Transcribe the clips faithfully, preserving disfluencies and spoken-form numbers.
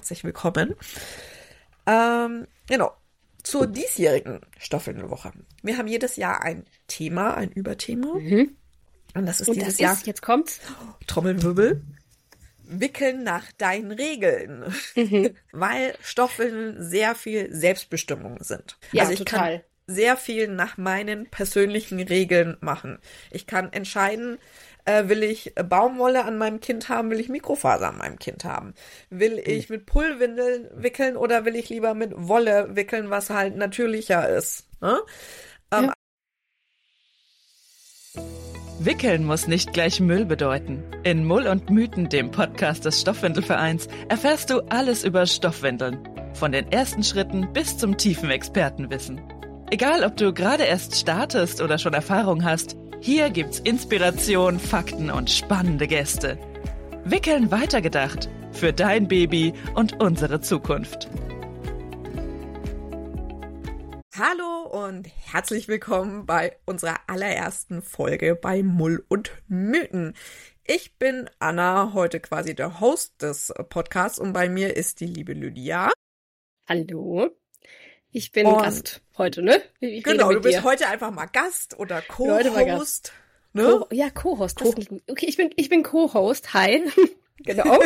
herzlich willkommen. Ähm, genau, zur diesjährigen Stoffwindelwoche. Wir haben jedes Jahr ein Thema, ein Überthema. Mhm. Und das ist Und dieses das Jahr, ist, jetzt kommt's, Trommelwirbel, Wickeln nach deinen Regeln. Mhm. Weil Stoffwindeln sehr viel Selbstbestimmung sind. Ja, also ich total. kann sehr viel nach meinen persönlichen Regeln machen. Ich kann entscheiden, äh, will ich Baumwolle an meinem Kind haben, will ich Mikrofaser an meinem Kind haben? Will ich mit Pullwindeln wickeln oder will ich lieber mit Wolle wickeln, was halt natürlicher ist? Ne? Ähm, Ja. Wickeln muss nicht gleich Müll bedeuten. In Mull und Mythen, dem Podcast des Stoffwindelvereins, erfährst du alles über Stoffwindeln. Von den ersten Schritten bis zum tiefen Expertenwissen. Egal, ob du gerade erst startest oder schon Erfahrung hast, hier gibt's Inspiration, Fakten und spannende Gäste. Wickeln weitergedacht. Für dein Baby und unsere Zukunft. Hallo und herzlich willkommen bei unserer allerersten Folge bei Mull und Mythen. Ich bin Anna, heute quasi der Host des Podcasts und bei mir ist die liebe Lydia. Hallo. Ich bin Und Gast heute, ne? Ich genau, rede du mit bist dir. heute einfach mal Gast oder Heute mal Co-Host. Gast. Ne? Co- ja, Co-Host. Das klingt gut. Okay, ich bin, ich bin Co-Host. Hi. Genau.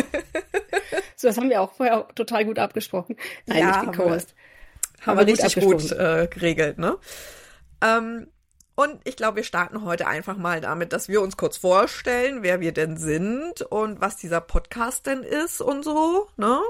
So, das haben wir auch vorher auch total gut abgesprochen. Nein, Ja, ich bin haben wir- Co-Host. Haben Aber wir gut richtig gut abgesprochen. äh, geregelt, ne? Ähm, und ich glaube, wir starten heute einfach mal damit, dass wir uns kurz vorstellen, wer wir denn sind und was dieser Podcast denn ist und so, ne?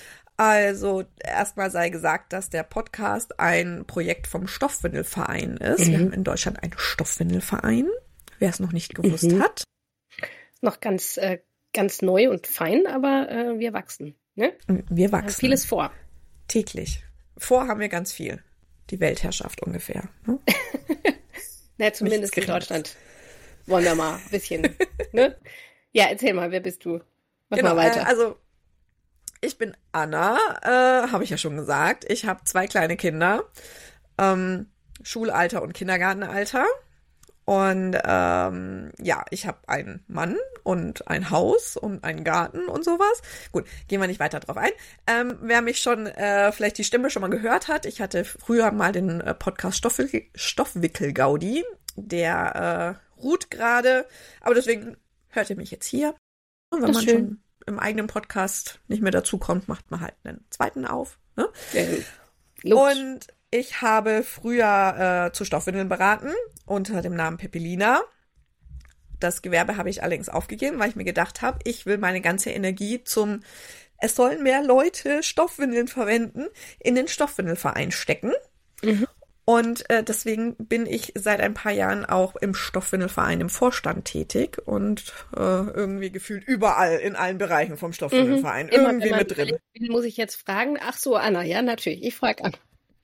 Also erstmal sei gesagt, dass der Podcast ein Projekt vom Stoffwindelverein ist. Mhm. Wir haben in Deutschland einen Stoffwindelverein, wer es noch nicht gewusst Mhm. hat. Noch ganz, äh, ganz neu und fein, aber äh, wir wachsen, ne? Wir Wir haben wachsen vieles vor. täglich. Vor haben wir ganz viel. Die Weltherrschaft ungefähr. Ne? Na, zumindest in Geringes. Deutschland. Wollen wir mal ein bisschen, ne? Ja, erzähl mal, wer bist du? Mach Genau, mal weiter. Äh, also ich bin Anna, äh, habe ich ja schon gesagt. Ich habe zwei kleine Kinder, ähm, Schulalter und Kindergartenalter. Und ähm, ja, ich habe einen Mann und ein Haus und einen Garten und sowas. Gut, gehen wir nicht weiter drauf ein. Ähm, wer mich schon äh, vielleicht die Stimme schon mal gehört hat, ich hatte früher mal den äh, Podcast Stoffwickel, Stoffwickel-Gaudi. Der äh, ruht gerade, aber deswegen hört ihr mich jetzt hier. Und wenn Das man ist schön. schon im eigenen Podcast nicht mehr dazu kommt, macht man halt einen zweiten auf. Ne? Ja, logisch. Und ich habe früher äh, zu Stoffwindeln beraten unter dem Namen Pepelina. Das Gewerbe habe ich allerdings aufgegeben, weil ich mir gedacht habe, ich will meine ganze Energie zum, es sollen mehr Leute Stoffwindeln verwenden, in den Stoffwindelverein stecken. Mhm. Und äh, deswegen bin ich seit ein paar Jahren auch im Stoffwindelverein im Vorstand tätig und äh, irgendwie gefühlt überall in allen Bereichen vom Stoffwindelverein Mhm. Immer, irgendwie wenn man mit drin. überlegt, wen muss ich jetzt fragen? Ach so, Anna, ja, natürlich. Ich frage Anna.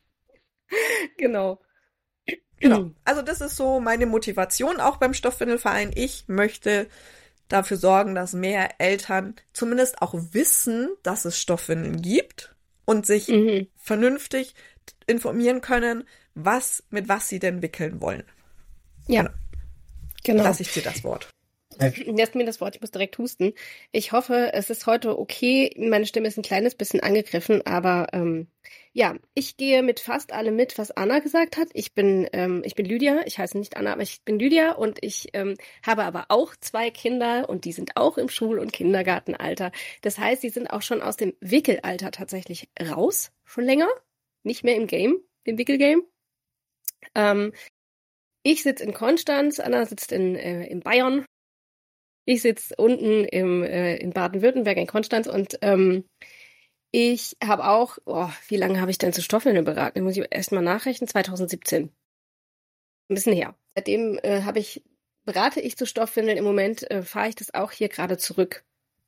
Genau. Genau. Also das ist so meine Motivation auch beim Stoffwindelverein. Ich möchte dafür sorgen, dass mehr Eltern zumindest auch wissen, dass es Stoffwindeln gibt und sich Mhm. vernünftig informieren können, was mit was sie denn wickeln wollen. Ja, genau. Lass ich dir das Wort. Lässt mir das Wort, ich muss direkt husten. Ich hoffe, es ist heute okay. Meine Stimme ist ein kleines bisschen angegriffen, aber ähm, ja, ich gehe mit fast allem mit, was Anna gesagt hat. Ich bin, ähm, ich bin Lydia, ich heiße nicht Anna, aber ich bin Lydia und ich ähm, habe aber auch zwei Kinder und die sind auch im Schul- und Kindergartenalter. Das heißt, sie sind auch schon aus dem Wickelalter tatsächlich raus, schon länger, nicht mehr im Game, im Wickelgame. Ähm, ich sitze in Konstanz, Anna sitzt in, äh, in Bayern. Ich sitze unten im, äh, in Baden-Württemberg in Konstanz und ähm, ich habe auch, oh, wie lange habe ich denn zu Stoffwindeln beraten? Da muss ich erst mal nachrechnen, zwanzig siebzehn. Ein bisschen her. Seitdem äh, habe ich, berate ich zu Stoffwindeln. Im Moment äh, fahre ich das auch hier gerade zurück.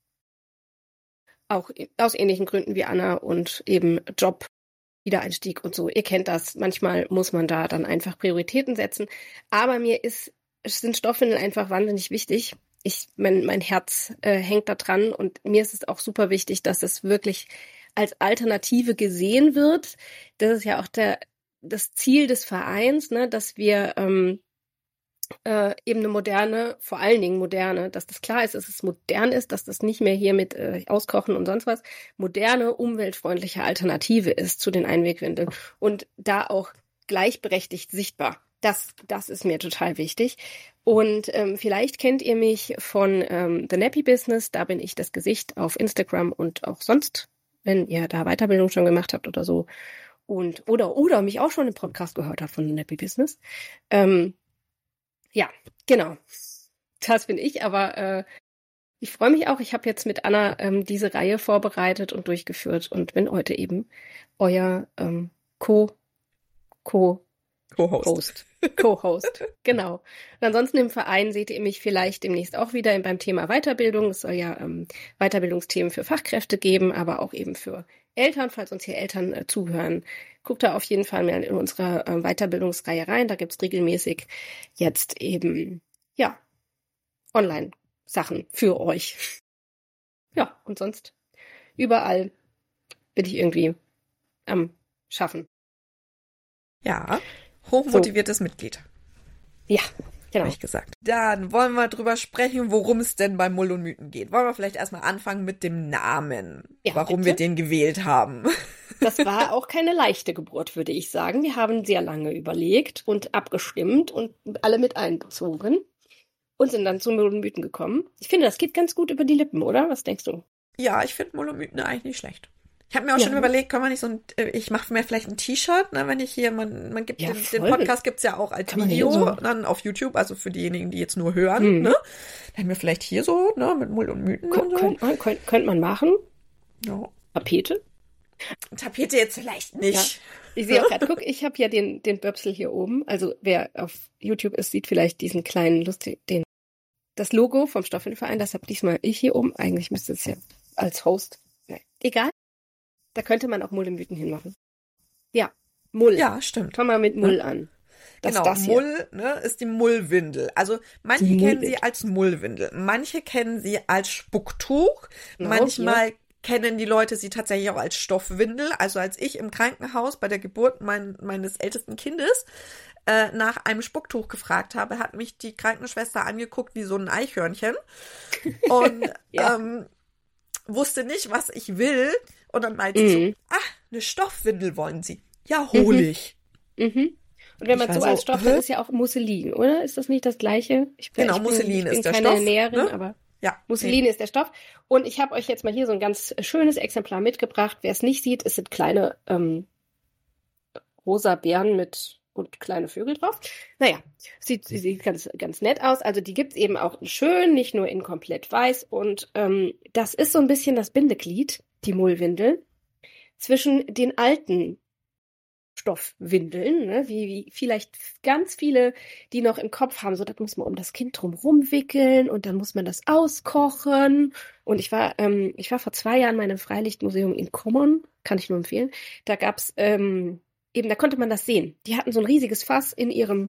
Auch i- aus ähnlichen Gründen wie Anna und eben Job, Wiedereinstieg und so. Ihr kennt das. Manchmal muss man da dann einfach Prioritäten setzen. Aber mir ist, es sind Stoffwindeln einfach wahnsinnig wichtig. Ich, mein, mein Herz äh, hängt da dran und mir ist es auch super wichtig, dass es wirklich als Alternative gesehen wird. Das ist ja auch der, das Ziel des Vereins, ne, dass wir ähm, äh, eben eine moderne, vor allen Dingen moderne, dass das klar ist, dass es modern ist, dass das nicht mehr hier mit äh, Auskochen und sonst was, moderne, umweltfreundliche Alternative ist zu den Einwegwindeln und da auch gleichberechtigt sichtbar. Das, das ist mir total wichtig. Und ähm, vielleicht kennt ihr mich von ähm, The Nappy Business, da bin ich das Gesicht auf Instagram und auch sonst, wenn ihr da Weiterbildung schon gemacht habt oder so. Und oder oder mich auch schon im Podcast gehört habt von The Nappy Business. Ähm, Ja, genau. Das bin ich, aber äh, ich freue mich auch. Ich habe jetzt mit Anna ähm, diese Reihe vorbereitet und durchgeführt und bin heute eben euer ähm, Co, Co, Co-Host. Host. Co-Host, genau. Und ansonsten im Verein seht ihr mich vielleicht demnächst auch wieder beim Thema Weiterbildung. Es soll ja ähm, Weiterbildungsthemen für Fachkräfte geben, aber auch eben für Eltern, falls uns hier Eltern äh, zuhören. Guckt da auf jeden Fall mal in unsere äh, Weiterbildungsreihe rein. Da gibt's regelmäßig jetzt eben, ja, Online-Sachen für euch. Ja, und sonst überall bin ich irgendwie am Schaffen. Ja, hochmotiviertes so. Mitglied. Ja, genau. Habe ich gesagt. Dann wollen wir drüber sprechen, worum es denn bei Mull und Mythen geht. Wollen wir vielleicht erstmal anfangen mit dem Namen, ja, warum bitte? wir den gewählt haben. Das war auch keine leichte Geburt, würde ich sagen. Wir haben sehr lange überlegt und abgestimmt und alle mit einbezogen und sind dann zu Mull und Mythen gekommen. Ich finde, das geht ganz gut über die Lippen, oder? Was denkst du? Ja, ich finde Mull und Mythen eigentlich nicht schlecht. Ich habe mir auch Ja. schon überlegt, können wir nicht so ein, ich mache mir vielleicht ein T-Shirt, ne, wenn ich hier, man, man gibt Ja, den, den voll. Podcast gibt's ja auch als Kann man Video, hier so- dann auf YouTube, also für diejenigen, die jetzt nur hören, Mhm. ne, dann haben wir vielleicht hier so, ne, mit Mull und Mythen Kön und so. könnte man, könnt, könnte man machen. Ja. Tapete. Tapete jetzt vielleicht nicht. Ich sehe auch gerade, guck, ich habe ja den, den Böpsel hier oben. Also wer auf YouTube ist, sieht vielleicht diesen kleinen, lustig, den, das Logo vom Stoffwindelverein. Das habe diesmal ich hier oben. Eigentlich müsste es ja als Host. Nee, egal. Da könnte man auch Mull und Mythen hinmachen. Ja, Mull. Ja, stimmt. Fangen wir mit Mull an. Das Genau, das hier. Mull, ne, ist die Mullwindel. Also manche Die kennen Mullwindel. sie als Mullwindel, manche kennen sie als Spucktuch, Genau, manchmal kennen die Leute sie tatsächlich auch als Stoffwindel. Also als ich im Krankenhaus bei der Geburt mein, meines ältesten Kindes äh, nach einem Spucktuch gefragt habe, hat mich die Krankenschwester angeguckt wie so ein Eichhörnchen und Ja. ähm, wusste nicht, was ich will. Und dann meinte sie Mhm. so, ah, eine Stoffwindel wollen Sie. Ja, hol Mhm. ich. Mhm. Und wenn Ich man war so so, als Stoff, hä? das ist ja auch Musselin, oder? Ist das nicht das Gleiche? Ich, Genau, ich Musselin bin, ich ist bin der keine Stoff, Näherin, ne? aber Ja. Musselin ist der Stoff. Und ich habe euch jetzt mal hier so ein ganz schönes Exemplar mitgebracht. Wer es nicht sieht, es sind kleine ähm, rosa Beeren mit und kleine Vögel drauf. Naja, sieht, sieht ganz, ganz nett aus. Also die gibt's eben auch in schön, nicht nur in komplett weiß. Und ähm, das ist so ein bisschen das Bindeglied, die Mullwindel, zwischen den alten Stoffwindeln, ne? wie, wie vielleicht ganz viele, die noch im Kopf haben, so das muss man um das Kind drum rumwickeln und dann muss man das auskochen. Und ich war, ähm, ich war vor zwei Jahren in meinem Freilichtmuseum in Kommern, kann ich nur empfehlen. Da gab's ähm, eben, da konnte man das sehen. Die hatten so ein riesiges Fass in ihrem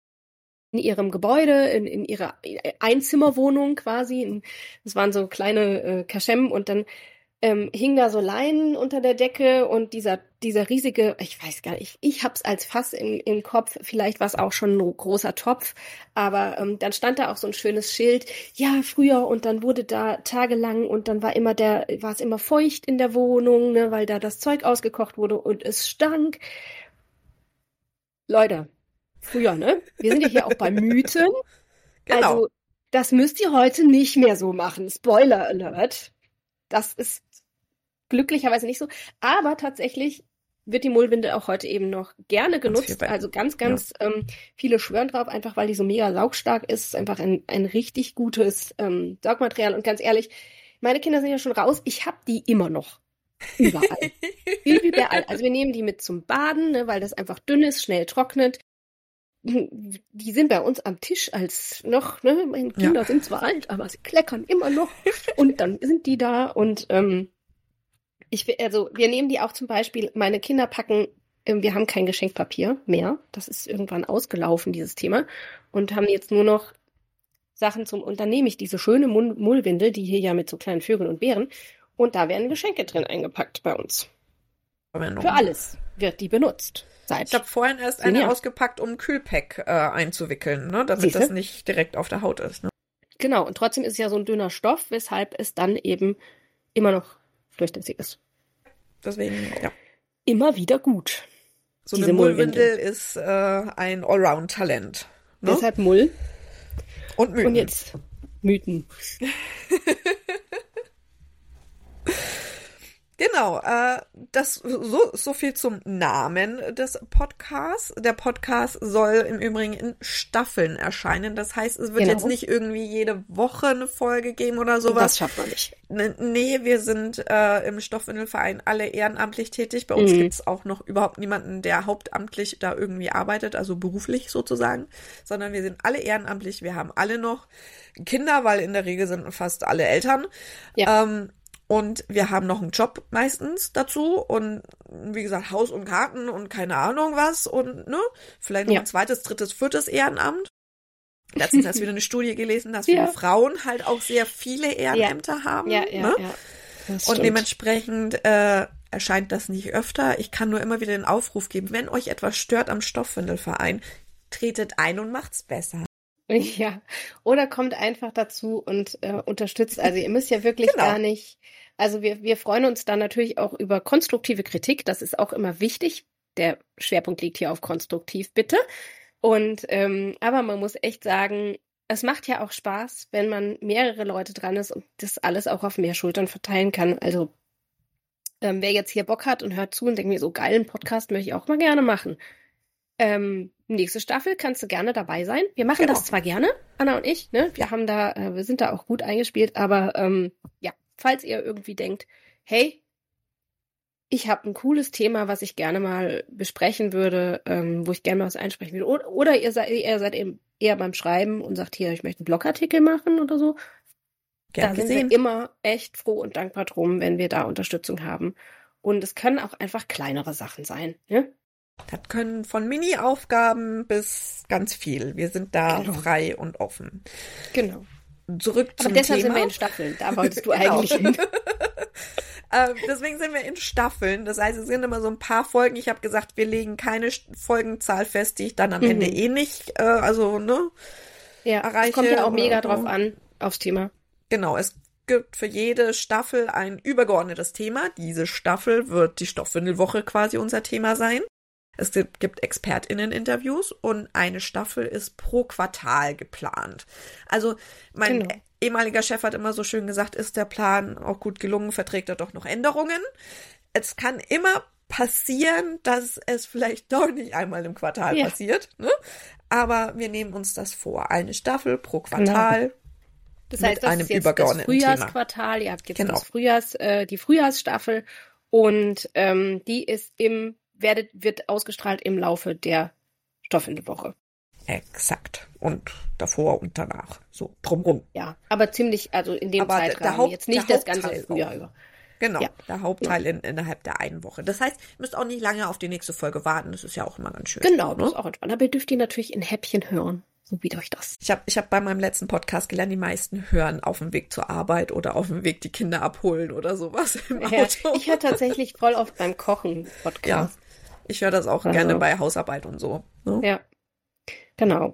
in ihrem Gebäude, in, in ihrer Einzimmerwohnung quasi. Das waren so kleine äh, Kaschem und dann ähm, hing da so Leinen unter der Decke und dieser dieser riesige, ich weiß gar nicht, ich hab's als Fass im, im Kopf, vielleicht war es auch schon ein großer Topf, aber ähm, dann stand da auch so ein schönes Schild, ja, früher und dann wurde da tagelang und dann war immer der, war es immer feucht in der Wohnung, ne, weil da das Zeug ausgekocht wurde und es stank. Leute, früher, ne? Wir sind ja hier auch bei Mythen. Genau. Also, das müsst ihr heute nicht mehr so machen. Spoiler Alert. Das ist glücklicherweise nicht so. Aber tatsächlich wird die Mullwindel auch heute eben noch gerne viel genutzt. bei- Also ganz, ganz ähm, viele schwören drauf, einfach weil die so mega saugstark ist. Einfach ein, ein richtig gutes ähm, Saugmaterial. Und ganz ehrlich, meine Kinder sind ja schon raus. Ich habe die immer noch. Überall. Überall. Also wir nehmen die mit zum Baden, ne, weil das einfach dünn ist, schnell trocknet. Die sind bei uns am Tisch als noch, ne, meine Kinder Ja. sind zwar alt, aber sie kleckern immer noch. Und dann sind die da und ähm, ich will- also wir nehmen die auch zum Beispiel, meine Kinder packen, ähm, wir haben kein Geschenkpapier mehr. Das ist irgendwann ausgelaufen, dieses Thema. Und haben jetzt nur noch Sachen zum, und dann nehme ich diese schöne Mull- Mullwindel, die hier ja mit so kleinen Vögeln und Beeren, und da werden Geschenke drin eingepackt bei uns. Für alles wird die benutzt. Seit Ich habe vorhin erst eine ausgepackt, um ein Kühlpack äh, einzuwickeln, ne, damit Siehste? das nicht direkt auf der Haut ist. Ne? Genau, und trotzdem ist es ja so ein dünner Stoff, weshalb es dann eben immer noch durchlässig ist. Deswegen, ja. Immer wieder gut. So eine Mullwindel ist äh, ein Allround-Talent. Ne? Deshalb Mull. Und Mythen. Und jetzt Mythen. Genau, äh, das so, so viel zum Namen des Podcasts. Der Podcast soll im Übrigen in Staffeln erscheinen. Das heißt, es wird genau. jetzt nicht irgendwie jede Woche eine Folge geben oder sowas. Das schafft man nicht. Nee, wir sind äh, im Stoffwindelverein alle ehrenamtlich tätig. Bei uns mhm. gibt's auch noch überhaupt niemanden, der hauptamtlich da irgendwie arbeitet, also beruflich sozusagen, sondern wir sind alle ehrenamtlich. Wir haben alle noch Kinder, weil in der Regel sind fast alle Eltern. Ja. Ähm, Und wir haben noch einen Job meistens dazu und wie gesagt, Haus und Garten und keine Ahnung was und ne, vielleicht noch ja. ein zweites, drittes, viertes Ehrenamt. Letztens hast du wieder eine Studie gelesen, dass ja. viele Frauen halt auch sehr viele Ehrenämter ja. haben. Ja, ja, ne? ja. Das und stimmt. Dementsprechend äh, erscheint das nicht öfter. Ich kann nur immer wieder den Aufruf geben, wenn euch etwas stört am Stoffwindelverein, tretet ein und macht's besser. Ja, oder kommt einfach dazu und äh, unterstützt. Also ihr müsst ja wirklich genau. gar nicht, also wir, wir freuen uns dann natürlich auch über konstruktive Kritik, das ist auch immer wichtig. Der Schwerpunkt liegt hier auf konstruktiv, bitte. Und ähm, aber man muss echt sagen, es macht ja auch Spaß, wenn man mehrere Leute dran ist und das alles auch auf mehr Schultern verteilen kann. Also ähm, wer jetzt hier Bock hat und hört zu und denkt mir, so geilen Podcast möchte ich auch mal gerne machen. Ähm, nächste Staffel kannst du gerne dabei sein. Wir machen genau. das zwar gerne, Anna und ich, ne? Wir haben da, äh, wir sind da auch gut eingespielt, aber ähm, ja, falls ihr irgendwie denkt, hey, ich habe ein cooles Thema, was ich gerne mal besprechen würde, ähm, wo ich gerne mal was einsprechen würde, oder, oder ihr seid, ihr seid eben eher beim Schreiben und sagt, hier, ich möchte einen Blogartikel machen oder so. Gern da sind gesehen. wir immer echt froh und dankbar drum, wenn wir da Unterstützung haben. Und es können auch einfach kleinere Sachen sein, ne? Das können von Mini-Aufgaben bis ganz viel. Wir sind da genau. frei und offen. Genau. Zurück zum Aber deshalb Thema. sind wir in Staffeln. Da wolltest du genau. eigentlich hin. ähm, deswegen sind wir in Staffeln. Das heißt, es sind immer so ein paar Folgen. Ich habe gesagt, wir legen keine Folgenzahl fest, die ich dann am mhm. Ende eh nicht, äh, also, ne, ja, erreiche. Es kommt ja auch mega drauf an, aufs Thema. Genau, es gibt für jede Staffel ein übergeordnetes Thema. Diese Staffel wird die Stoffwindelwoche quasi unser Thema sein. Es gibt ExpertInnen-Interviews und eine Staffel ist pro Quartal geplant. Also mein genau. ehemaliger Chef hat immer so schön gesagt, ist der Plan auch gut gelungen, verträgt er doch noch Änderungen. Es kann immer passieren, dass es vielleicht doch nicht einmal im Quartal ja. passiert. Ne? Aber wir nehmen uns das vor. Eine Staffel pro Quartal. Genau. Das heißt, mit das einem ist jetzt übergeordneten das Frühjahrsquartal. Thema. Ihr habt jetzt genau. das Frühjahrs, äh, die Frühjahrsstaffel und ähm, die ist im werdet, wird ausgestrahlt im Laufe der Stoffwindelwoche. Exakt. Und davor und danach. So drumrum. Ja, aber ziemlich, also in dem aber Zeitrahmen. Der Haupt, jetzt nicht der das ganze Frühjahr über. Genau, ja. der Hauptteil ja. in, innerhalb der einen Woche. Das heißt, ihr müsst auch nicht lange auf die nächste Folge warten. Das ist ja auch immer ganz schön. Genau, das ne? ist auch entspannt. Aber ihr dürft ihr natürlich in Häppchen hören. So wie euch das. Ich habe ich hab bei meinem letzten Podcast gelernt, die meisten hören auf dem Weg zur Arbeit oder auf dem Weg die Kinder abholen oder sowas im Auto. Ja, ich höre tatsächlich voll oft beim Kochen Podcast. Ja, ich höre das auch also. gerne bei Hausarbeit und so. Ne? Ja, genau.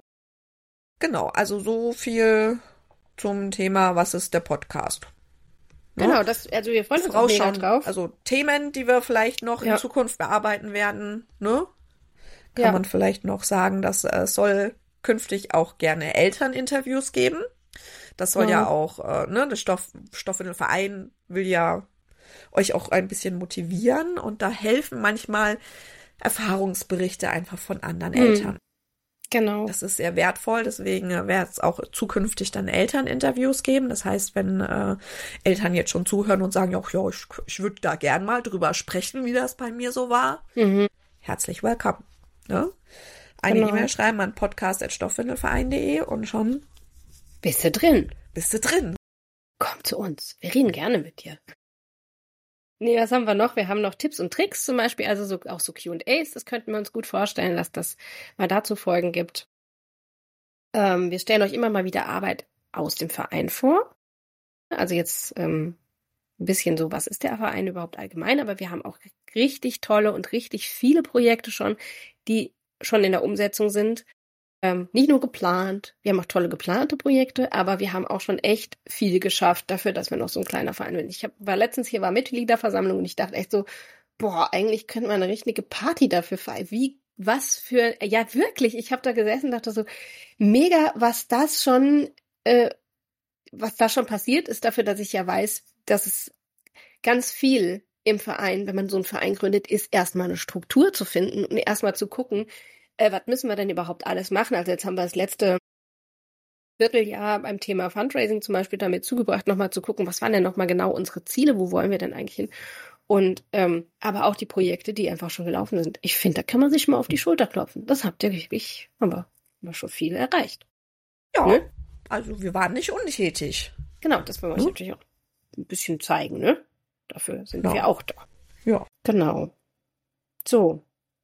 Genau, also so viel zum Thema, was ist der Podcast? Ne? Genau, das, also wir freuen uns auch mega drauf. Also Themen, die wir vielleicht noch ja. in Zukunft bearbeiten werden, ne? Kann ja. man vielleicht noch sagen, dass es äh, soll künftig auch gerne Elterninterviews geben. Das soll mhm. ja auch, äh, ne, der Stoff, Stoffwindelverein will ja euch auch ein bisschen motivieren und da helfen manchmal Erfahrungsberichte einfach von anderen mhm. Eltern. Genau. Das ist sehr wertvoll, deswegen wird es auch zukünftig dann Elterninterviews geben. Das heißt, wenn äh, Eltern jetzt schon zuhören und sagen, ja, ja ich, ich würde da gern mal drüber sprechen, wie das bei mir so war, mhm. herzlich willkommen. Ne? Eine genau. E-Mail schreiben an podcast at stoffwindelverein punkt de und schon bist du drin. Bist du drin. Komm zu uns. Wir reden gerne mit dir. Nee, was haben wir noch? Wir haben noch Tipps und Tricks zum Beispiel, also so, auch so Q und A's. Das könnten wir uns gut vorstellen, dass das mal dazu Folgen gibt. Ähm, wir stellen euch immer mal wieder Arbeit aus dem Verein vor. Also jetzt ähm, ein bisschen so, was ist der Verein überhaupt allgemein, aber wir haben auch richtig tolle und richtig viele Projekte schon, die schon in der Umsetzung sind. Ähm, nicht nur geplant, wir haben auch tolle geplante Projekte, aber wir haben auch schon echt viel geschafft dafür, dass wir noch so ein kleiner Verein sind. Ich hab, war letztens hier, war Mitgliederversammlung und ich dachte echt so, boah, eigentlich könnte man eine richtige Party dafür feiern. Wie, was für, ja wirklich, ich habe da gesessen und dachte so, mega, was das schon, äh, was da schon passiert ist, dafür, dass ich ja weiß, dass es ganz viel im Verein, wenn man so einen Verein gründet, ist erstmal eine Struktur zu finden und erstmal zu gucken, äh, was müssen wir denn überhaupt alles machen? Also jetzt haben wir das letzte Vierteljahr beim Thema Fundraising zum Beispiel damit zugebracht, nochmal zu gucken, was waren denn nochmal genau unsere Ziele, wo wollen wir denn eigentlich hin? Und ähm, aber auch die Projekte, die einfach schon gelaufen sind. Ich finde, da kann man sich mal auf die Schulter klopfen. Das habt ihr wirklich, aber haben wir schon viel erreicht. Ja, ne? Also wir waren nicht untätig. Genau, das wollen wir euch Hm? natürlich auch ein bisschen zeigen, ne? Dafür sind Ja. wir auch da. Ja. Genau. So,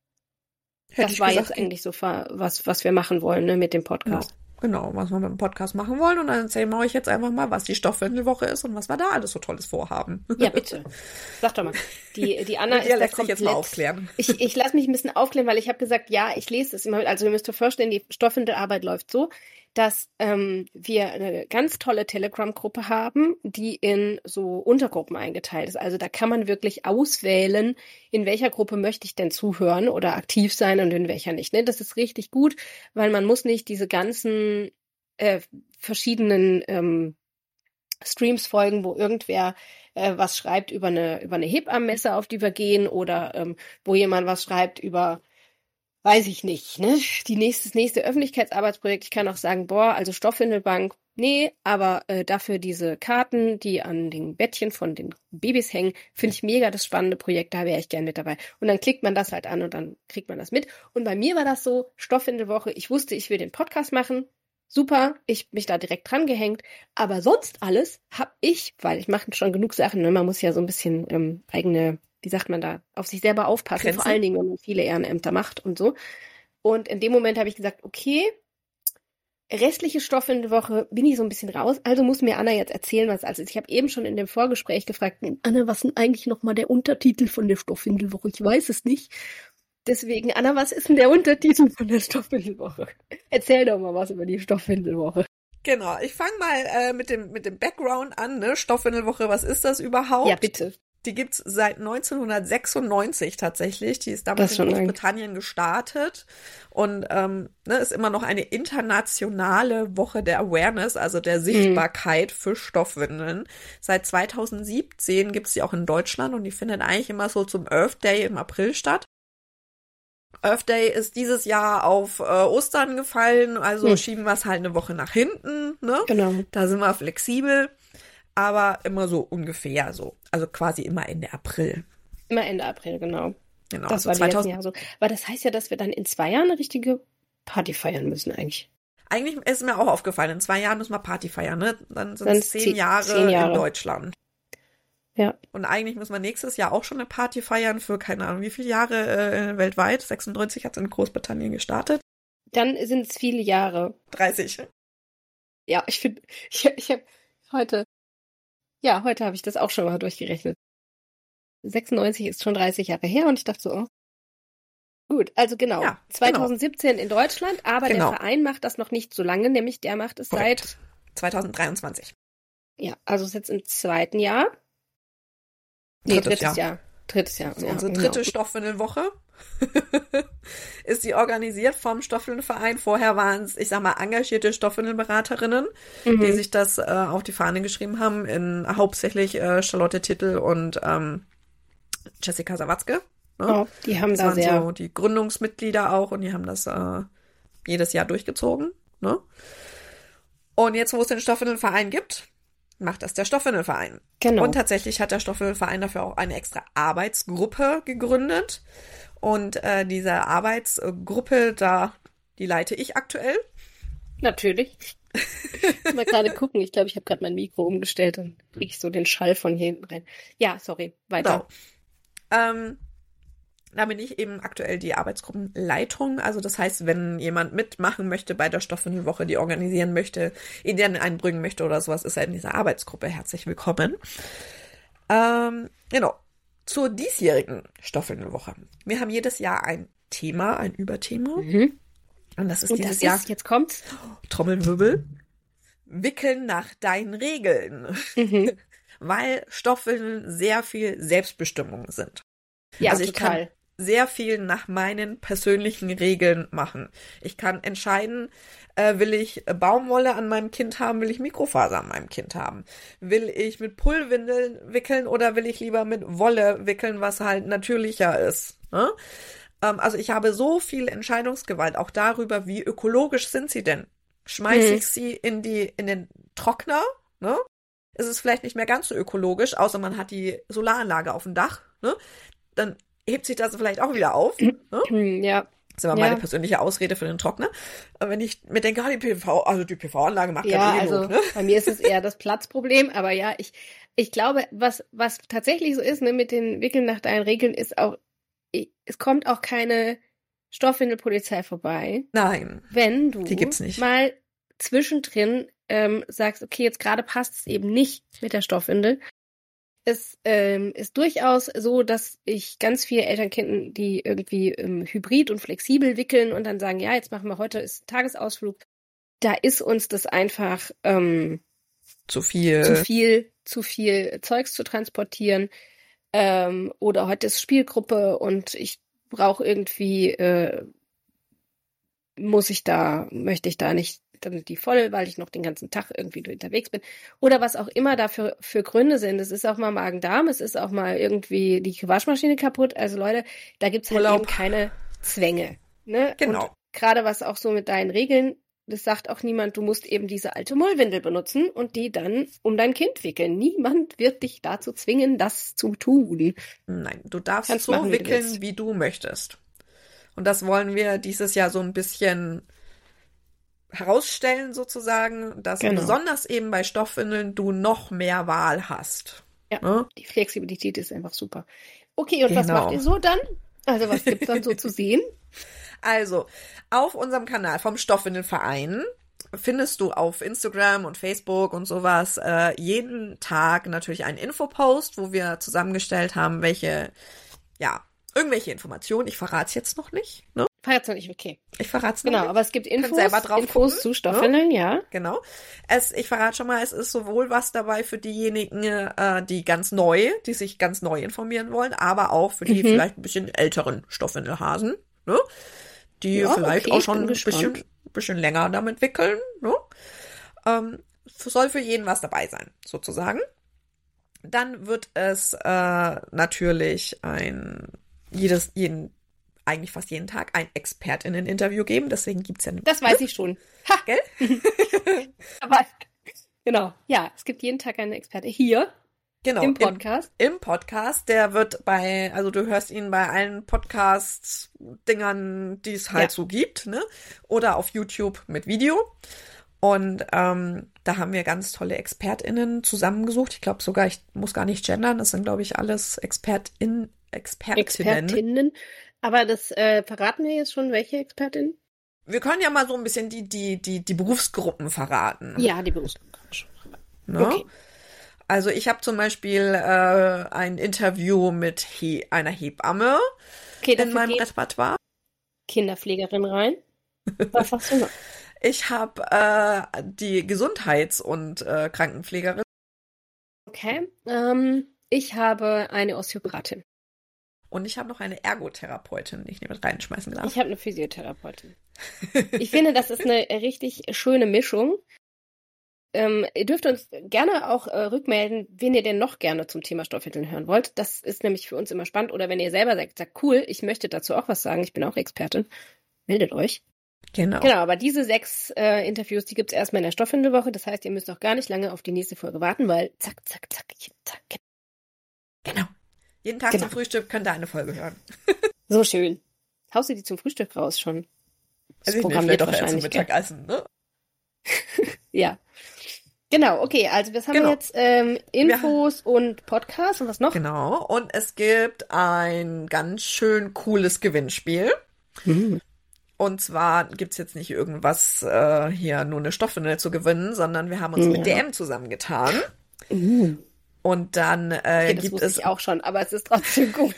Hätte das ich war gesagt, jetzt eigentlich so fa- was, was wir machen wollen, ne, mit dem Podcast. Genau, was wir mit dem Podcast machen wollen. Und dann erzählen wir euch jetzt einfach mal, was die Stoffwindelwoche ist und was wir da alles so Tolles vorhaben. Ja, bitte. Sag doch mal. Die, die Anna Ihr ist da lässt sich jetzt mal komplett- aufklären. Ich, ich lasse mich ein bisschen aufklären, weil ich habe gesagt, ja, ich lese es immer mit. Also ihr müsst euch vorstellen, die Stoffwindelarbeit läuft so, dass ähm, wir eine ganz tolle Telegram-Gruppe haben, die in so Untergruppen eingeteilt ist. Also da kann man wirklich auswählen, in welcher Gruppe möchte ich denn zuhören oder aktiv sein und in welcher nicht. Ne? Das ist richtig gut, weil man muss nicht diese ganzen äh, verschiedenen ähm, Streams folgen, wo irgendwer äh, was schreibt über eine über eine Hebammenmesse, auf die wir gehen, oder ähm, wo jemand was schreibt über, weiß ich nicht, ne? Die nächste, das nächste Öffentlichkeitsarbeitsprojekt. Ich kann auch sagen, boah, also Stoffwindelbank, nee, aber äh, dafür diese Karten, die an den Bettchen von den Babys hängen, finde ich mega das spannende Projekt, da wäre ich gern mit dabei. Und dann klickt man das halt an und dann kriegt man das mit. Und bei mir war das so, Stoffwindelwoche, ich wusste, ich will den Podcast machen, super, ich mich da direkt dran gehängt, aber sonst alles habe ich, weil ich mache schon genug Sachen, ne? Man muss ja so ein bisschen ähm, eigene, wie sagt man da, auf sich selber aufpassen, Grenzen? vor allen Dingen, wenn man viele Ehrenämter macht und so. Und in dem Moment habe ich gesagt, okay, restliche Stoffwindelwoche bin ich so ein bisschen raus, also muss mir Anna jetzt erzählen, was also ist. Ich habe eben schon in dem Vorgespräch gefragt, Anna, was ist denn eigentlich nochmal der Untertitel von der Stoffwindelwoche? Ich weiß es nicht. Deswegen, Anna, was ist denn der Untertitel von der Stoffwindelwoche? Erzähl doch mal was über die Stoffwindelwoche. Genau, ich fange mal äh, mit dem mit dem Background an, ne? Stoffwindelwoche, was ist das überhaupt? Ja, bitte. Die gibt's seit neunzehnhundertsechsundneunzig tatsächlich. Die ist Das damals ist in schon lang. Großbritannien gestartet und ähm, ne, ist immer noch eine internationale Woche der Awareness, also der Sichtbarkeit Mhm. für Stoffwindeln. Seit zweitausendsiebzehn gibt's die auch in Deutschland und die findet eigentlich immer so zum Earth Day im April statt. Earth Day ist dieses Jahr auf äh, Ostern gefallen, also Mhm. schieben wir es halt eine Woche nach hinten, ne? Genau. Da sind wir flexibel, aber immer so ungefähr so. Also quasi immer Ende April. Immer Ende April, genau. Genau. Das also war die letzten zweitausend Jahre so. Aber das heißt ja, dass wir dann in zwei Jahren eine richtige Party feiern müssen eigentlich. Eigentlich ist mir auch aufgefallen, in zwei Jahren müssen wir Party feiern, ne? Dann sind Dann es zehn zehn- Jahre, zehn Jahre. in Deutschland. Ja. Und eigentlich müssen wir nächstes Jahr auch schon eine Party feiern für, keine Ahnung, wie viele Jahre äh, weltweit. sechsundneunzig hat es in Großbritannien gestartet. Dann sind es viele Jahre. dreißig. Ja, ich finde, ich, ich habe heute, ja, heute habe ich das auch schon mal durchgerechnet. sechsundneunzig ist schon dreißig Jahre her und ich dachte so, oh. Gut, also genau, Ja, zweitausendsiebzehn in Deutschland, aber Genau. der Verein macht das noch nicht so lange, nämlich der macht es Korrekt. seit, zweitausenddreiundzwanzig. ja, also ist jetzt im zweiten Jahr. Nee, Drittes drittes Jahr. Drittes Jahr. So, ja, unsere genau. dritte Stoffwindelwoche ist die organisiert vom Stoffwindelverein. Vorher waren es, ich sag mal, engagierte Stoffwindelberaterinnen, Mhm. die sich das äh, auf die Fahne geschrieben haben, in hauptsächlich äh, Charlotte Tittel und ähm, Jessica Sawatzke. Ne? Oh, die haben Das da waren sehr, so die Gründungsmitglieder auch und die haben das äh, jedes Jahr durchgezogen. Ne? Und jetzt, wo es den Stoffwindelverein gibt, macht das der Stoffwindelverein. genau. Und tatsächlich hat der Stoffwindelverein dafür auch eine extra Arbeitsgruppe gegründet. Und äh, diese Arbeitsgruppe, da, die leite ich aktuell. Natürlich. Mal gerade gucken. Ich glaube, ich habe gerade mein Mikro umgestellt und kriege ich so den Schall von hier hinten rein. Ja, sorry. Weiter. Genau. Ähm, da bin ich eben aktuell die Arbeitsgruppenleitung. Also das heißt, wenn jemand mitmachen möchte bei der Stoffwindelwoche, die organisieren möchte, Ideen einbringen möchte oder sowas, ist er in dieser Arbeitsgruppe herzlich willkommen. Ähm, genau. Zur diesjährigen Stoffwindelwoche. Wir haben jedes Jahr ein Thema, ein Überthema. Mhm. Und das ist Und dieses das Jahr ist, jetzt kommt's. Trommelwirbel. Wickeln nach deinen Regeln. Mhm. Weil Stoffwindeln sehr viel Selbstbestimmung sind. Ja, also ich total. kann sehr viel nach meinen persönlichen Regeln machen. Ich kann entscheiden, äh, will ich Baumwolle an meinem Kind haben, will ich Mikrofaser an meinem Kind haben? Will ich mit Pullwindeln wickeln oder will ich lieber mit Wolle wickeln, was halt natürlicher ist? Ne? Ähm, also ich habe so viel Entscheidungsgewalt, auch darüber, wie ökologisch sind sie denn? Schmeiße Mhm. ich sie in die, in den Trockner, ne? Ist es vielleicht nicht mehr ganz so ökologisch, außer man hat die Solaranlage auf dem Dach, ne? Dann hebt sich das vielleicht auch wieder auf. Ne? Hm, ja. Das ist aber Ja. meine persönliche Ausrede für den Trockner. Aber wenn ich mir denke, ah, die P V, also die P V-Anlage macht Ja, ja eh also genug, ne? bei mir ist es eher das Platzproblem, aber ja, ich, ich glaube, was, was tatsächlich so ist, ne, mit den Wickeln nach deinen Regeln, ist auch, ich, es kommt auch keine Stoffwindelpolizei vorbei, Nein, wenn du die gibt's nicht. mal zwischendrin ähm, sagst, okay, jetzt gerade passt es eben nicht mit der Stoffwindel. Es ähm, ist durchaus so, dass ich ganz viele Eltern kenne, die irgendwie ähm, hybrid und flexibel wickeln und dann sagen, ja, jetzt machen wir heute ist Tagesausflug. Da ist uns das einfach ähm, Zu viel. zu viel, zu viel Zeugs zu transportieren. Ähm, oder heute ist Spielgruppe und ich brauche irgendwie, äh, muss ich da, möchte ich da nicht dann die voll, weil ich noch den ganzen Tag irgendwie unterwegs bin. Oder was auch immer da für, für Gründe sind. Es ist auch mal Magen-Darm, es ist auch mal irgendwie die Waschmaschine kaputt. Also Leute, da gibt's halt Urlaub. eben keine Zwänge. Ne? Genau. Und gerade was auch so mit deinen Regeln, das sagt auch niemand, du musst eben diese alte Mullwindel benutzen und die dann um dein Kind wickeln. Niemand wird dich dazu zwingen, das zu tun. Nein, du darfst Kannst so machen, wie du wickeln, willst. wie du möchtest. Und das wollen wir dieses Jahr so ein bisschen herausstellen sozusagen, dass Genau. besonders eben bei Stoffwindeln du noch mehr Wahl hast. Ja, Ne? die Flexibilität ist einfach super. Okay, und was Genau. macht ihr so dann? Also was gibt's dann so zu sehen? Also, auf unserem Kanal vom Stoffwindelverein findest du auf Instagram und Facebook und sowas äh, jeden Tag natürlich einen Infopost, wo wir zusammengestellt haben, welche, ja, irgendwelche Informationen. Ich verrate es jetzt noch nicht, ne? Feiert's noch nicht, okay. Ich verrate es noch Genau, nicht. aber es gibt Könnt Infos, selber drauf Infos gucken, zu Stoffwindeln, ja. Genau. Es, ich verrate schon mal, es ist sowohl was dabei für diejenigen, äh, die ganz neu, die sich ganz neu informieren wollen, aber auch für die Mhm. vielleicht ein bisschen älteren Stoffwindelhasen, ne? Die Ja, vielleicht okay, auch schon bin ein bisschen, gespannt. bisschen länger damit wickeln, ne? Ähm, soll für jeden was dabei sein, sozusagen. Dann wird es äh, natürlich ein jedes, jeden, eigentlich fast jeden Tag ein ExpertInnen-Interview geben, deswegen gibt's ja Das weiß ich schon. Ha, Gell? aber genau, ja, es gibt jeden Tag einen Experte hier Genau, im Podcast. Im, Im Podcast, der wird bei, also du hörst ihn bei allen Podcast-Dingern, die es halt Ja. so gibt, ne? Oder auf YouTube mit Video. Und ähm, da haben wir ganz tolle ExpertInnen zusammengesucht. Ich glaube sogar, ich muss gar nicht gendern, das sind, glaube ich, alles ExpertInnen, Expertinnen. Expertinnen. Aber das äh, verraten wir jetzt schon, welche Expertin? Wir können ja mal so ein bisschen die, die, die, die Berufsgruppen verraten. Ja, die Berufsgruppe. Ne? Okay. Also ich habe zum Beispiel äh, ein Interview mit He- einer Hebamme Okay, in dafür meinem geht Repertoire. Kinderpflegerin rein. Was hast du noch? Ich habe äh, die Gesundheits- und äh, Krankenpflegerin. Okay. Ähm, ich habe eine Osteopathin. Und ich habe noch eine Ergotherapeutin, die ich mit reinschmeißen darf. Ich habe eine Physiotherapeutin. Ich finde, das ist eine richtig schöne Mischung. Ähm, ihr dürft uns gerne auch äh, rückmelden, wen ihr denn noch gerne zum Thema Stoffwindeln hören wollt. Das ist nämlich für uns immer spannend. Oder wenn ihr selber sagt, sagt, cool, ich möchte dazu auch was sagen, ich bin auch Expertin, meldet euch. Genau. Genau, aber diese sechs äh, Interviews, die gibt's erstmal in der Stoffwindelwoche. Das heißt, ihr müsst auch gar nicht lange auf die nächste Folge warten, weil zack, zack, zack, zack. Genau. Jeden Tag Genau. zum Frühstück könnt ihr eine Folge hören. So schön. Haust du die zum Frühstück raus schon? Das Also ich programmiert will doch eher zum wahrscheinlich, gell? Mittagessen, ne? Ja. Genau, okay, also was haben Genau. wir jetzt? Ähm, Infos und Podcasts und was noch? Genau. Und es gibt ein ganz schön cooles Gewinnspiel. Mhm. Und zwar gibt's jetzt nicht irgendwas äh, hier nur eine Stoffwindel zu gewinnen, sondern wir haben uns Ja. mit D M zusammengetan. Mhm. Und dann äh, okay, das gibt wusste es ich auch schon, aber es ist trotzdem gut.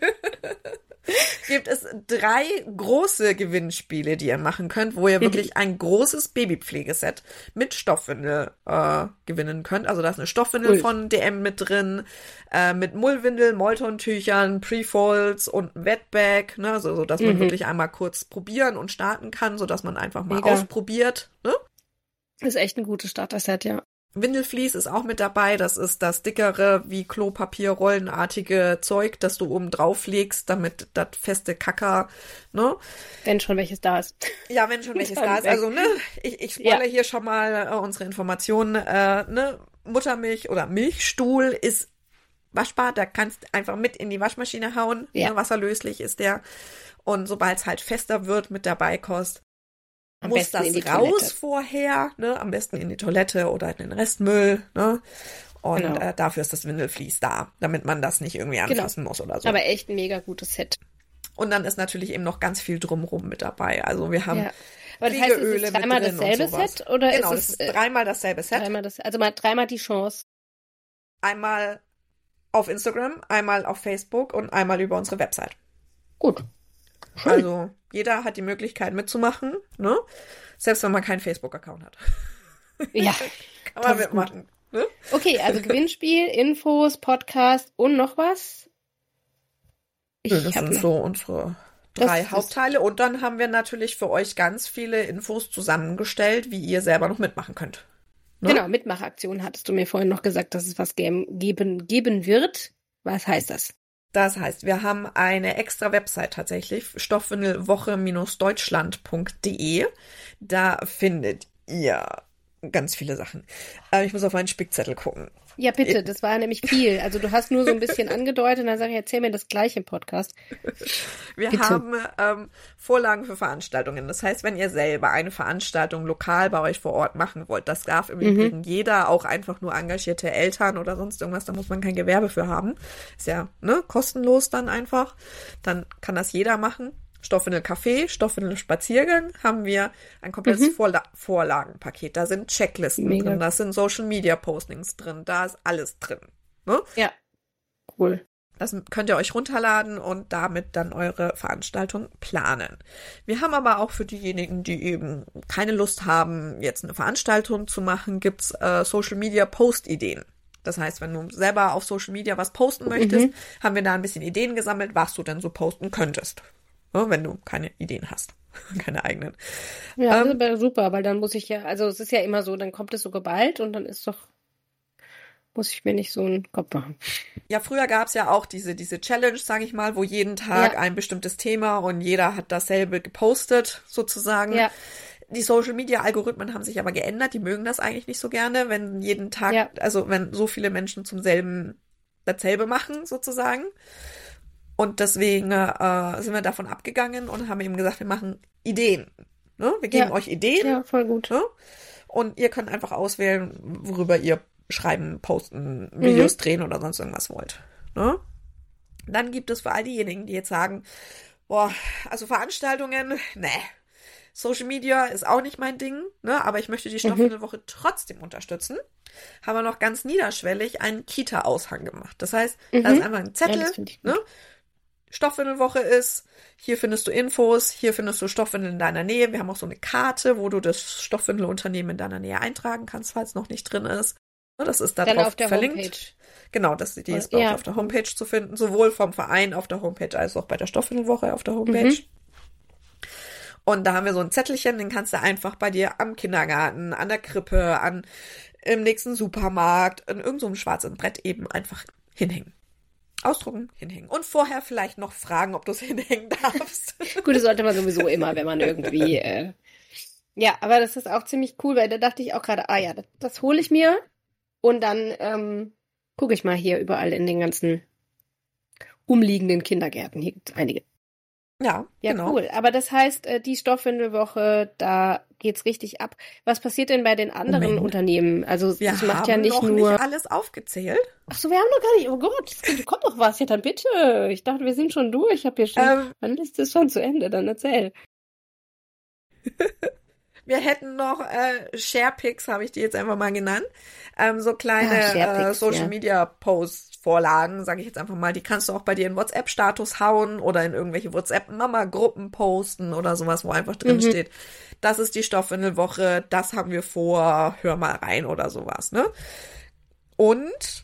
gibt es drei große Gewinnspiele, die ihr machen könnt, wo ihr wirklich ein großes Babypflegeset mit Stoffwindel äh, gewinnen könnt. Also da ist eine Stoffwindel Cool. von D M mit drin, äh, mit Mullwindel, Molton-Tüchern, Pre-Folds und ein Wetbag, ne, so, so dass man Mhm. wirklich einmal kurz probieren und starten kann, so dass man einfach mal Mega. ausprobiert, ne? Ist echt ein gutes Starter-Set, ja. Windelflies ist auch mit dabei. Das ist das dickere, wie Klopapier-rollenartige Zeug, das du oben drauf legst, damit das feste Kacker, ne? Wenn schon welches da ist. Ja, wenn schon welches Dann da ist. weg. Also, ne, ich, ich spoilere Ja. hier schon mal äh, unsere Informationen. Äh, ne, Muttermilch oder Milchstuhl ist waschbar. Da kannst du einfach mit in die Waschmaschine hauen. Ja. Ne, wasserlöslich ist der. Und sobald es halt fester wird mit der Beikost, Am muss besten das in die raus Toilette. vorher, ne? Am besten in die Toilette oder in den Restmüll, ne? Und Genau. äh, dafür ist das Windelflies da, damit man das nicht irgendwie anfassen muss oder so. Aber echt ein mega gutes Set. Und dann ist natürlich eben noch ganz viel drumrum mit dabei. Also wir haben Ja. Aber das heißt, es Pflegeöle ist mit dreimal drin und dasselbe sowas. Set? Oder Genau, ist das es ist äh, dreimal dasselbe Set. dreimal das, also mal dreimal die Chance? Einmal auf Instagram, einmal auf Facebook und einmal über unsere Website. Gut. Schön. Also jeder hat die Möglichkeit mitzumachen, ne? Selbst wenn man keinen Facebook-Account hat. Ja. Kann man Das ist gut. mitmachen. Ne? Okay, also Gewinnspiel, Infos, Podcast und noch was? Ich Das hab sind noch- so unsere Das drei ist- Hauptteile. Und dann haben wir natürlich für euch ganz viele Infos zusammengestellt, wie ihr selber noch mitmachen könnt. Ne? Genau, Mitmachaktion hattest du mir vorhin noch gesagt, dass es was geben, geben, geben wird. Was heißt das? Das heißt, wir haben eine extra Website tatsächlich, stoffwindelwoche Deutschland punkt de. Da findet ihr ganz viele Sachen. Äh, ich muss auf meinen Spickzettel gucken. Ja, bitte, das war nämlich viel. Also du hast nur so ein bisschen angedeutet und dann sage ich, erzähl mir das gleich im Podcast. Wir Bitte. haben ähm, Vorlagen für Veranstaltungen. Das heißt, wenn ihr selber eine Veranstaltung lokal bei euch vor Ort machen wollt, das darf im Übrigen jeder, auch einfach nur engagierte Eltern oder sonst irgendwas, da muss man kein Gewerbe für haben. Ist ja ne, kostenlos dann einfach. Dann kann das jeder machen. Stoffwindel Café, Stoffwindel Spaziergang haben wir ein komplettes Vorla- Vorlagenpaket. Da sind Checklisten Mega. drin, da sind Social Media Postings drin, da ist alles drin. Ne? Ja, cool. Das könnt ihr euch runterladen und damit dann eure Veranstaltung planen. Wir haben aber auch für diejenigen, die eben keine Lust haben, jetzt eine Veranstaltung zu machen, gibt's äh, Social Media Post-Ideen. Das heißt, wenn du selber auf Social Media was posten möchtest, haben wir da ein bisschen Ideen gesammelt, was du denn so posten könntest. Ne, wenn du keine Ideen hast, keine eigenen. Ja, Ähm, das ist aber super, weil dann muss ich ja, also es ist ja immer so, dann kommt es so geballt und dann ist doch, muss ich mir nicht so einen Kopf machen. Ja, früher gab's ja auch diese, diese Challenge, sage ich mal, wo jeden Tag Ja. ein bestimmtes Thema und jeder hat dasselbe gepostet, sozusagen. Ja. Die Social-Media-Algorithmen haben sich aber geändert, die mögen das eigentlich nicht so gerne, wenn jeden Tag, Ja. also wenn so viele Menschen zum selben, dasselbe machen, sozusagen. Und deswegen äh, sind wir davon abgegangen und haben eben gesagt, wir machen Ideen. Ne? Wir geben Ja. euch Ideen. Ja, voll gut. Ne? Und ihr könnt einfach auswählen, worüber ihr schreiben, posten, Videos drehen oder sonst irgendwas wollt. Ne? Dann gibt es für all diejenigen, die jetzt sagen, boah, also Veranstaltungen, ne, Social Media ist auch nicht mein Ding, ne, aber ich möchte die Stoffwindelwoche trotzdem unterstützen, haben wir noch ganz niederschwellig einen Kita-Aushang gemacht. Das heißt, da ist einfach ein Zettel, Ja, das finde ich gut. ne, Stoffwindelwoche ist, hier findest du Infos, hier findest du Stoffwindeln in deiner Nähe. Wir haben auch so eine Karte, wo du das Stoffwindelunternehmen in deiner Nähe eintragen kannst, falls noch nicht drin ist. Das ist da Dann drauf auf der verlinkt. Homepage. Genau, das, die ist bei Ja. uns auf der Homepage zu finden, sowohl vom Verein auf der Homepage als auch bei der Stoffwindelwoche auf der Homepage. Mhm. Und da haben wir so ein Zettelchen, den kannst du einfach bei dir am Kindergarten, an der Krippe, an im nächsten Supermarkt, in irgendeinem so schwarzen Brett eben einfach hinhängen. Ausdrucken, hinhängen. Und vorher vielleicht noch fragen, ob du es hinhängen darfst. Gut, das sollte man sowieso immer, wenn man irgendwie, äh, ja, aber das ist auch ziemlich cool, weil da dachte ich auch gerade, ah ja, das, das hole ich mir und dann ähm, gucke ich mal hier überall in den ganzen umliegenden Kindergärten. Hier gibt es einige. Ja, Ja, genau. cool. Aber das heißt, äh, die Stoffwindelwoche, da geht's richtig ab. Was passiert denn bei den anderen Moment. Unternehmen? Also Wir das haben macht ja nicht noch nur. nicht alles aufgezählt. Ach so, wir haben noch gar nicht. Oh Gott, es kommt doch was. Ja, dann bitte. Ich dachte, wir sind schon durch. Ich habe hier schon. Ähm, Meine Liste ist schon zu Ende. Dann erzähl. Wir hätten noch äh, Sharepics, habe ich die jetzt einfach mal genannt. Ähm, so kleine ah, äh, Social Media Post Vorlagen, sage ich jetzt einfach mal. Die kannst du auch bei dir in WhatsApp-Status hauen oder in irgendwelche WhatsApp-Mama-Gruppen posten oder sowas, wo einfach drin mhm. steht, das ist die Stoffwindelwoche, das haben wir vor, hör mal rein oder sowas, ne? Und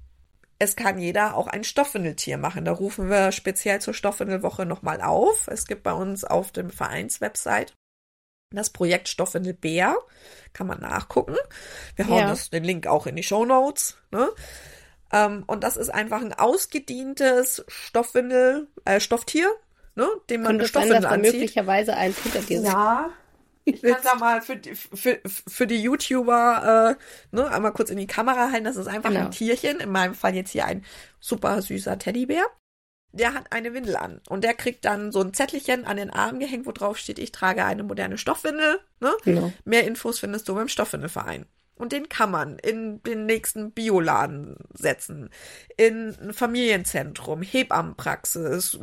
es kann jeder auch ein Stoffwindeltier machen. Da rufen wir speziell zur Stoffwindelwoche nochmal auf. Es gibt bei uns auf dem Vereinswebsite das Projekt Stoffwindelbär. Kann man nachgucken. Wir hauen Ja. das, den Link auch in die Shownotes. Ne? Ähm, und das ist einfach ein ausgedientes Stoffwindel, äh, Stofftier, ne? Dem man Kann eine das sein, Stoffwindel dass da anzieht. möglicherweise ein hinter dir sitzt? Ja. Ich kann da mal für die, für, für die YouTuber äh, ne, einmal kurz in die Kamera halten. Das ist einfach Genau. ein Tierchen. In meinem Fall jetzt hier ein super süßer Teddybär. Der hat eine Windel an. Und der kriegt dann so ein Zettelchen an den Arm gehängt, wo drauf steht, ich trage eine moderne Stoffwindel. Ne? Genau. Mehr Infos findest du beim Stoffwindelverein. Und den kann man in den nächsten Bioladen setzen. In ein Familienzentrum, Hebammenpraxis,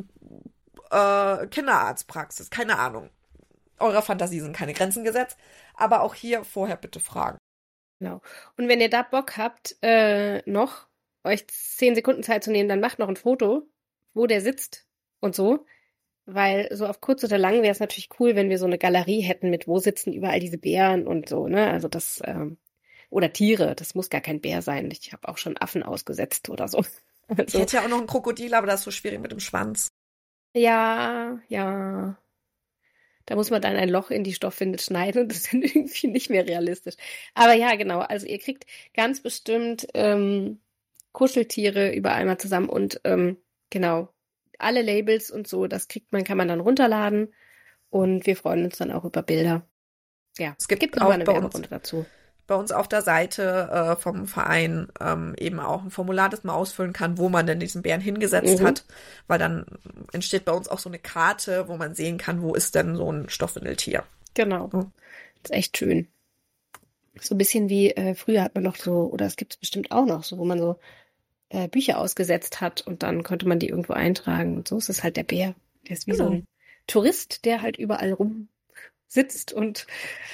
äh, Kinderarztpraxis, keine Ahnung. Eurer Fantasie sind keine Grenzen gesetzt, aber auch hier vorher bitte fragen. Genau. Und wenn ihr da Bock habt, äh, noch euch zehn Sekunden Zeit zu nehmen, dann macht noch ein Foto, wo der sitzt und so, weil so auf kurz oder lang wäre es natürlich cool, wenn wir so eine Galerie hätten mit wo sitzen überall diese Bären und so, ne? Also das ähm, oder Tiere, das muss gar kein Bär sein. Ich habe auch schon Affen ausgesetzt oder so. Ich Also, hätte ja auch noch einen Krokodil, aber das ist so schwierig mit dem Schwanz. ja, ja. Da muss man dann ein Loch in die Stoffwindel schneiden und das ist dann irgendwie nicht mehr realistisch. Aber ja, genau. Also ihr kriegt ganz bestimmt ähm, Kuscheltiere überall mal zusammen und ähm, genau, alle Labels und so, das kriegt man, kann man dann runterladen und wir freuen uns dann auch über Bilder. Ja, Es gibt gibt auch noch mal eine bei uns- Werberunde dazu. Bei uns auf der Seite äh, vom Verein ähm, eben auch ein Formular, das man ausfüllen kann, wo man denn diesen Bären hingesetzt Mhm. hat, weil dann entsteht bei uns auch so eine Karte, wo man sehen kann, wo ist denn so ein Stoffwindeltier. Genau. Mhm. Das ist echt schön. So ein bisschen wie äh, früher hat man noch so, oder es gibt es bestimmt auch noch, so wo man so äh, Bücher ausgesetzt hat und dann konnte man die irgendwo eintragen. Und so ist es halt der Bär. Der ist wie so Genau. ein Tourist, der halt überall rum sitzt und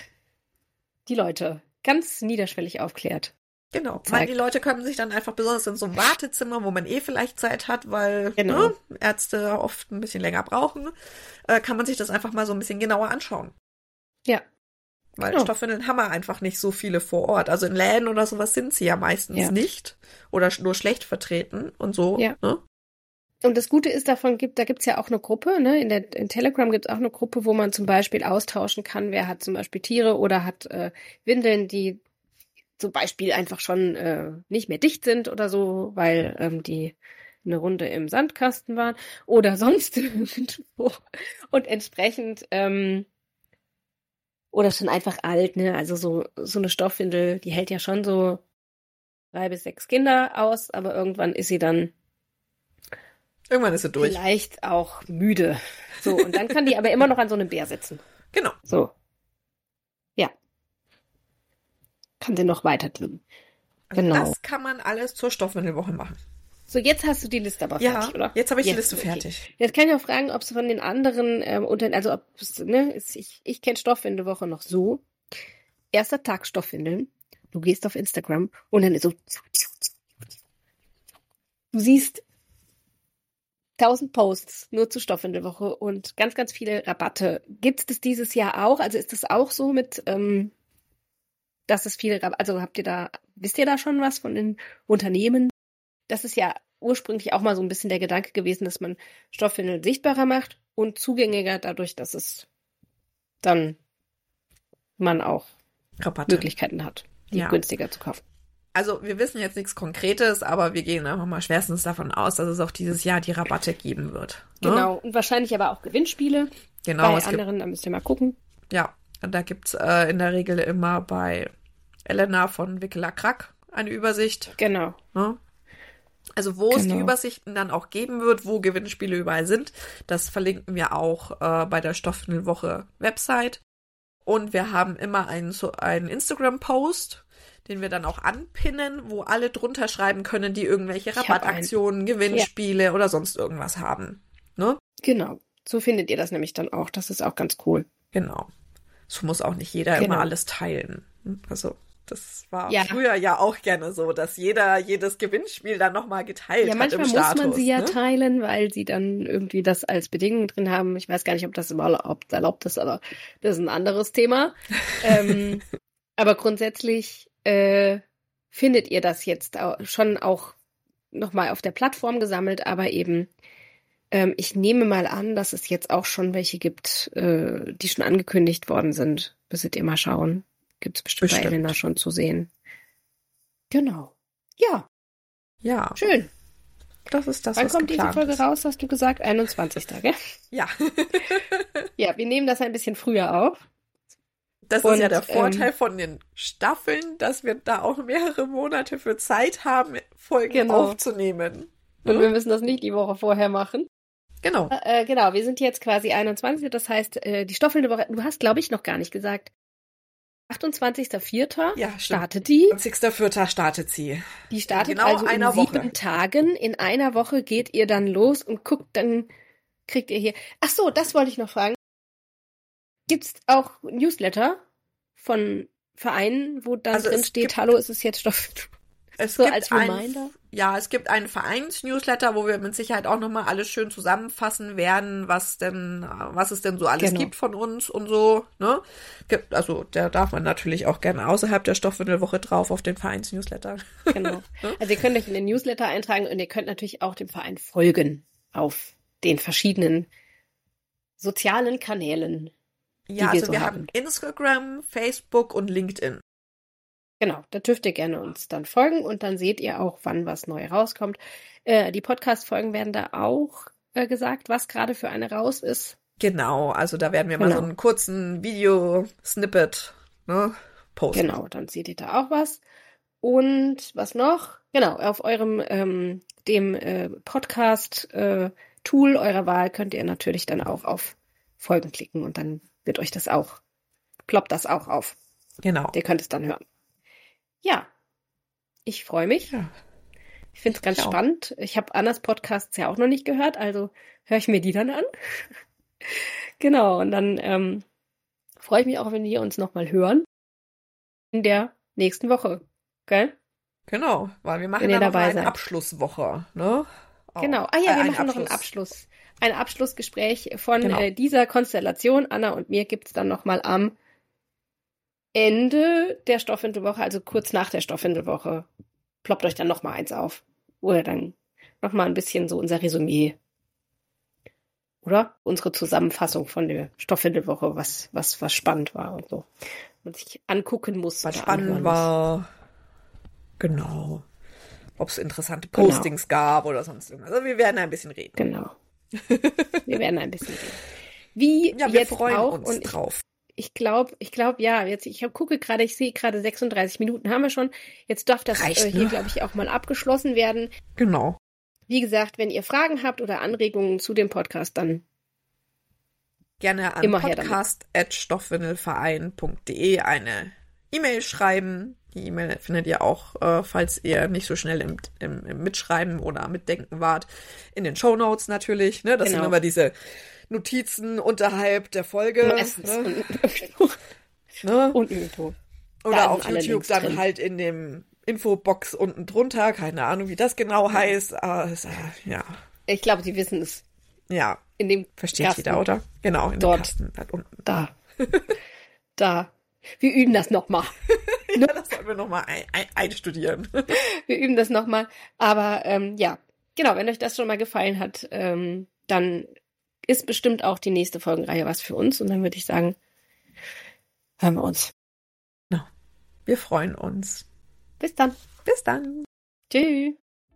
die Leute ganz niederschwellig aufklärt. Genau. Zeigt. Weil die Leute können sich dann einfach, besonders in so einem Wartezimmer, wo man eh vielleicht Zeit hat, weil Genau. ne, Ärzte oft ein bisschen länger brauchen, äh, kann man sich das einfach mal so ein bisschen genauer anschauen. Ja. Weil Genau. Stoffwindeln haben wir einfach nicht so viele vor Ort. Also in Läden oder sowas sind sie ja meistens Ja. nicht oder sch- nur schlecht vertreten und so. Ja. Ne? Und das Gute ist, davon gibt, da gibt's ja auch eine Gruppe, ne? In der in Telegram gibt's auch eine Gruppe, wo man zum Beispiel austauschen kann, wer hat zum Beispiel Tiere oder hat äh, Windeln, die zum Beispiel einfach schon äh, nicht mehr dicht sind oder so, weil ähm, die eine Runde im Sandkasten waren oder sonst irgendwo. Und entsprechend ähm, oder schon einfach alt, ne? Also so so eine Stoffwindel, die hält ja schon so drei bis sechs Kinder aus, aber irgendwann ist sie dann Irgendwann ist sie durch. vielleicht auch müde. So, und dann kann die aber immer noch an so einem Bär sitzen. Genau. So. Ja. Kann sie noch weiter dienen. Also Genau. das kann man alles zur Stoffwindelwoche machen. So, jetzt hast du die Liste aber Ja, fertig, oder? jetzt habe ich die Jetzt, Liste okay. fertig. Jetzt kann ich auch fragen, ob es von den anderen, ähm, unter, also ob es, ne, ist- ich, ich kenne Stoffwindelwoche noch so. Erster Tag Stoffwindeln. Du gehst auf Instagram und dann ist so, du siehst tausend Posts nur zur Stoffwindelwoche und ganz, ganz viele Rabatte. Gibt es das dieses Jahr auch? Also ist das auch so mit, ähm, dass es viele Rabatte, also habt ihr da, wisst ihr da schon was von den Unternehmen? Das ist ja ursprünglich auch mal so ein bisschen der Gedanke gewesen, dass man Stoffwindeln sichtbarer macht und zugänglicher dadurch, dass es dann man auch Rabatte. Möglichkeiten hat, die Ja. günstiger zu kaufen. Also wir wissen jetzt nichts Konkretes, aber wir gehen einfach mal schwerstens davon aus, dass es auch dieses Jahr die Rabatte geben wird. Ne? Genau. Und wahrscheinlich aber auch Gewinnspiele. Genau. Bei Es gibt, anderen, da müsst ihr mal gucken. ja, und da gibt's äh, in der Regel immer bei Elena von Wickeler Krack eine Übersicht. Genau. Ne? Also wo es die Genau. Übersichten dann auch geben wird, wo Gewinnspiele überall sind, das verlinken wir auch äh, bei der Stoffwindelwoche Website. Und wir haben immer einen, so einen Instagram-Post, den wir dann auch anpinnen, wo alle drunter schreiben können, die irgendwelche Ich hab Rabattaktionen, Gewinnspiele oder sonst irgendwas haben. Ne? Genau. So findet ihr das nämlich dann auch. Das ist auch ganz cool. Genau. es muss auch nicht jeder Genau. immer alles teilen. Also das war Ja. früher ja auch gerne so, dass jeder jedes Gewinnspiel dann nochmal geteilt Ja, hat manchmal im muss Status. man sie ja ne? teilen, weil sie dann irgendwie das als Bedingung drin haben. Ich weiß gar nicht, ob das überhaupt erlaubt ist, aber das ist ein anderes Thema. ähm, aber grundsätzlich äh, findet ihr das jetzt auch, schon auch nochmal auf der Plattform gesammelt, aber eben ähm, ich nehme mal an, dass es jetzt auch schon welche gibt, äh, die schon angekündigt worden sind. Müsstet ihr mal schauen. Gibt es bestimmt, Bestimmt. bei Elena schon zu sehen. Genau. Ja, Ja, schön. das ist das, Wann was kommt diese geplant Folge ist. raus, hast du gesagt? einundzwanzigsten Gell? Ja, Ja, wir nehmen das ein bisschen früher auf. das Und, ist ja der Vorteil ähm, von den Staffeln, dass wir da auch mehrere Monate für Zeit haben, Folgen Genau. aufzunehmen. Und Ne? wir müssen das nicht die Woche vorher machen. Genau. Äh, genau, wir sind jetzt quasi einundzwanzig. Das heißt, äh, die staffelnde Woche, du hast, glaube ich, noch gar nicht gesagt, achtundzwanzigster vierter Ja, stimmt. startet die. zwanzigster vierter startet sie. Die startet Genau also in einer sieben Woche. Tagen. In einer Woche geht ihr dann los und guckt, dann kriegt ihr hier. Ach so, das wollte ich noch fragen. Gibt's auch Newsletter von Vereinen, wo dann Also drin es steht, gibt- hallo, es ist jetzt Stoff. Es So gibt als ein, Reminder? Ja, es gibt einen Vereins-Newsletter, wo wir mit Sicherheit auch nochmal alles schön zusammenfassen werden, was denn, was es denn so alles Genau. gibt von uns und so, ne? Gibt, also, da darf man natürlich auch gerne außerhalb der Stoffwindelwoche drauf auf den Vereins-Newsletter. Genau. Also ihr könnt euch in den Newsletter eintragen und ihr könnt natürlich auch dem Verein folgen auf den verschiedenen sozialen Kanälen. Ja, die wir also so wir haben. haben Instagram, Facebook und LinkedIn. Genau, da dürft ihr gerne uns dann folgen und dann seht ihr auch, wann was neu rauskommt. Äh, die Podcast-Folgen werden da auch äh, gesagt, was gerade für eine raus ist. Genau, also da werden wir mal Genau. so einen kurzen Video-Snippet, ne, posten. Genau, dann seht ihr da auch was. Und was noch? Genau, auf eurem ähm, dem äh, Podcast-Tool eurer Wahl könnt ihr natürlich dann auch auf Folgen klicken und dann wird euch das auch, ploppt das auch auf. Genau. Ihr könnt es dann hören. Ja, ich freue mich. Ja. Ich finde es ganz Ich auch. spannend. Ich habe Annas Podcasts ja auch noch nicht gehört, also höre ich mir die dann an. Genau, und dann ähm, freue ich mich auch, wenn wir uns nochmal hören in der nächsten Woche. Gell? Genau, weil wir machen Wenn ihr dann noch mal dabei eine seid. Abschlusswoche, ne? Auch. Genau. Ah ja, Äh, wir einen machen noch einen Abschluss. Ein Abschlussgespräch von Genau. äh, dieser Konstellation. Anna und mir gibt's dann nochmal am Ende der Stoffwindelwoche, also kurz nach der Stoffwindelwoche, ploppt euch dann nochmal eins auf. Oder dann nochmal ein bisschen so unser Resümee. Oder? Unsere Zusammenfassung von der Stoffwindelwoche, was, was, was spannend war und so. Und sich angucken muss. Was oder spannend anhören muss. war. Genau. Ob es interessante Genau. Postings gab oder sonst irgendwas. Also wir werden ein bisschen reden. Genau. Wir werden ein bisschen reden. Wie Ja, wir jetzt freuen auch. uns Und ich, drauf. ich glaube, ich glaube, ja, jetzt, ich hab, gucke gerade, ich sehe gerade sechsunddreißig Minuten haben wir schon. Jetzt darf das Reicht, äh, hier, ne? glaube ich, auch mal abgeschlossen werden. Genau. Wie gesagt, wenn ihr Fragen habt oder Anregungen zu dem Podcast, dann Gerne an Immer her damit. podcast at stoffwindelverein punkt de eine E-Mail schreiben. Die E-Mail findet ihr auch, äh, falls ihr nicht so schnell im, im, im Mitschreiben oder Mitdenken wart, in den Shownotes natürlich. Ne? Das Genau. sind immer diese Notizen unterhalb der Folge. meistens Ne? und, Ne? und irgendwo. Da Oder sind auf alle YouTube Links dann drin. halt in dem Infobox unten drunter. Keine Ahnung, wie das genau heißt. Aber es, äh, ja, Ich glaube, sie wissen es. ja, In dem versteht Kasten. jeder, oder? Genau, in Dort. dem Kasten da unten. Da. Da. Wir üben das nochmal. Ja, das sollten wir nochmal ein, ein, einstudieren. Wir üben das nochmal. Aber ähm, ja, genau, wenn euch das schon mal gefallen hat, ähm, dann ist bestimmt auch die nächste Folgenreihe was für uns. Und dann würde ich sagen, hören wir uns. Wir freuen uns. Bis dann. Bis dann. Tschüss.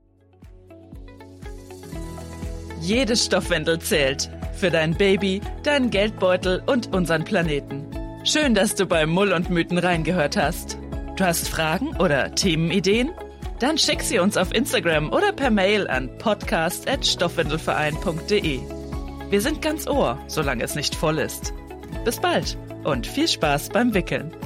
Jede Stoffwindel zählt. Für dein Baby, deinen Geldbeutel und unseren Planeten. Schön, dass du bei Mull und Mythen reingehört hast. Du hast Fragen oder Themenideen? Dann schick sie uns auf Instagram oder per Mail an podcast at stoffwindelverein punkt de. Wir sind ganz Ohr, solange es nicht voll ist. Bis bald und viel Spaß beim Wickeln.